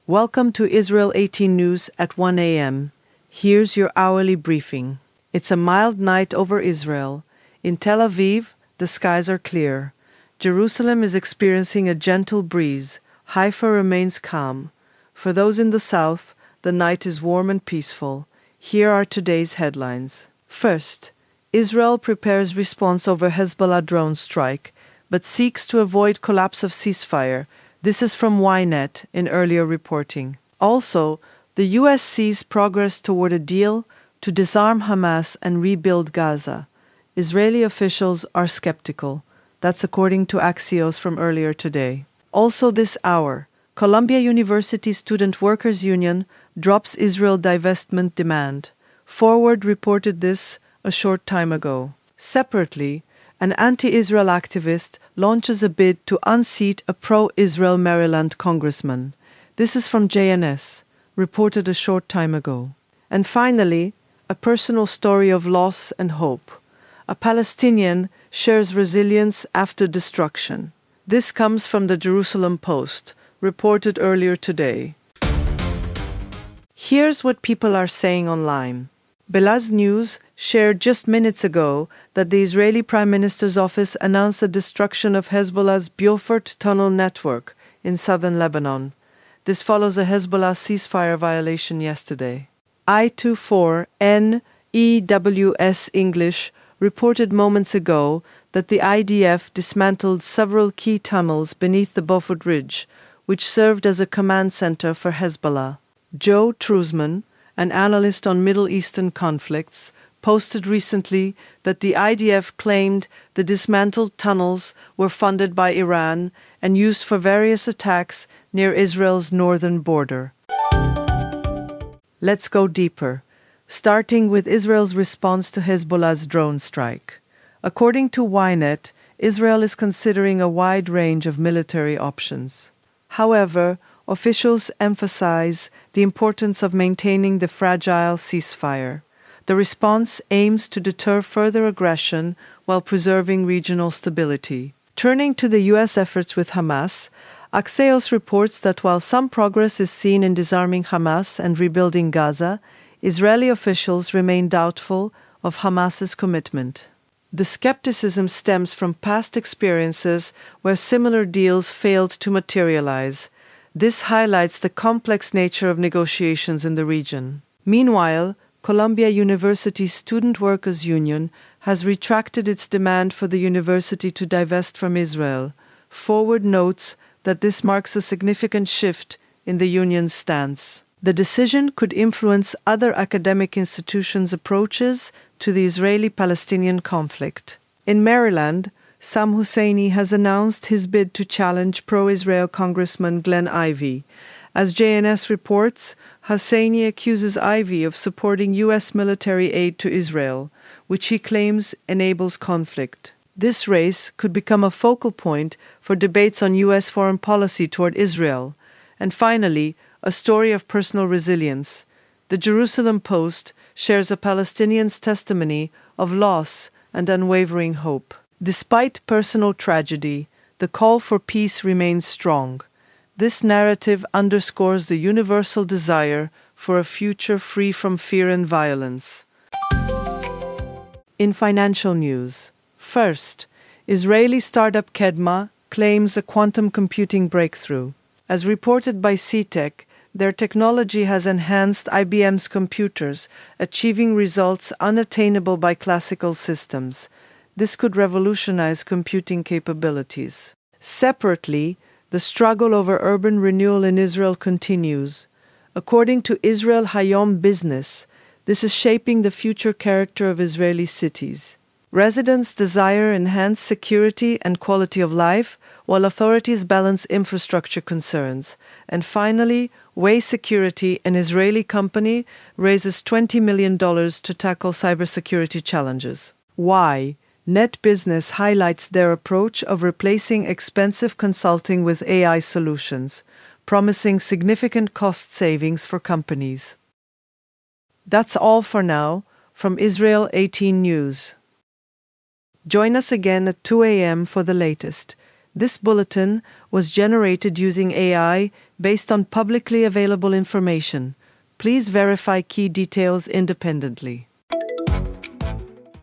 Welcome to Israel 18 News at 1 a.m. Here's your hourly briefing. It's a mild night over Israel. In Tel Aviv, the skies are clear. Jerusalem is experiencing a gentle breeze. Haifa remains calm. For those in the south, the night is warm and peaceful. Here are today's headlines. First, Israel prepares response over Hezbollah drone strike, but seeks to avoid collapse of ceasefire. This is from Ynet in earlier reporting. Also, the U.S. sees progress toward a deal to disarm Hamas and rebuild Gaza. Israeli officials are skeptical. That's according to Axios from earlier today. Also this hour, Columbia University Student Workers Union drops Israel divestment demand. Forward reported this a short time ago. Separately, an anti-Israel activist launches a bid to unseat a pro-Israel Maryland congressman. This is from JNS, reported a short time ago. And finally, a personal story of loss and hope. A Palestinian shares resilience after destruction. This comes from the Jerusalem Post, reported earlier today. Here's what people are saying online. Belaz News shared just minutes ago that the Israeli Prime Minister's office announced the destruction of Hezbollah's Beaufort tunnel network in southern Lebanon. This follows a Hezbollah ceasefire violation yesterday. I24NEWS English reported moments ago that the IDF dismantled several key tunnels beneath the Beaufort Ridge, which served as a command center for Hezbollah. Joe Truzman, an analyst on Middle Eastern conflicts, posted recently that the IDF claimed the dismantled tunnels were funded by Iran and used for various attacks near Israel's northern border. Let's go deeper, starting with Israel's response to Hezbollah's drone strike. According to Ynet, Israel is considering a wide range of military options. However, officials emphasize the importance of maintaining the fragile ceasefire. The response aims to deter further aggression while preserving regional stability. Turning to the U.S. efforts with Hamas, Axios reports that while some progress is seen in disarming Hamas and rebuilding Gaza, Israeli officials remain doubtful of Hamas's commitment. The skepticism stems from past experiences where similar deals failed to materialize. This highlights the complex nature of negotiations in the region. Meanwhile, Columbia University Student Workers Union has retracted its demand for the university to divest from Israel. Forward notes that this marks a significant shift in the union's stance. The decision could influence other academic institutions' approaches to the Israeli-Palestinian conflict. In Maryland, Sam Husseini has announced his bid to challenge pro-Israel Congressman Glenn Ivey. As JNS reports, Husseini accuses Ivey of supporting U.S. military aid to Israel, which he claims enables conflict. This race could become a focal point for debates on U.S. foreign policy toward Israel. And finally, a story of personal resilience. The Jerusalem Post shares a Palestinian's testimony of loss and unwavering hope. Despite personal tragedy, the call for peace remains strong. This narrative underscores the universal desire for a future free from fear and violence. In financial news, first, Israeli startup Kedma claims a quantum computing breakthrough. As reported by CTEC, their technology has enhanced IBM's computers, achieving results unattainable by classical systems. This could revolutionize computing capabilities. Separately, the struggle over urban renewal in Israel continues. According to Israel Hayom Business, this is shaping the future character of Israeli cities. Residents desire enhanced security and quality of life, while authorities balance infrastructure concerns. And finally, Way Security, an Israeli company, raises $20 million to tackle cybersecurity challenges. Why? Net Business highlights their approach of replacing expensive consulting with AI solutions, promising significant cost savings for companies. That's all for now from Israel 18 News. Join us again at 2 a.m. for the latest. This bulletin was generated using AI based on publicly available information. Please verify key details independently.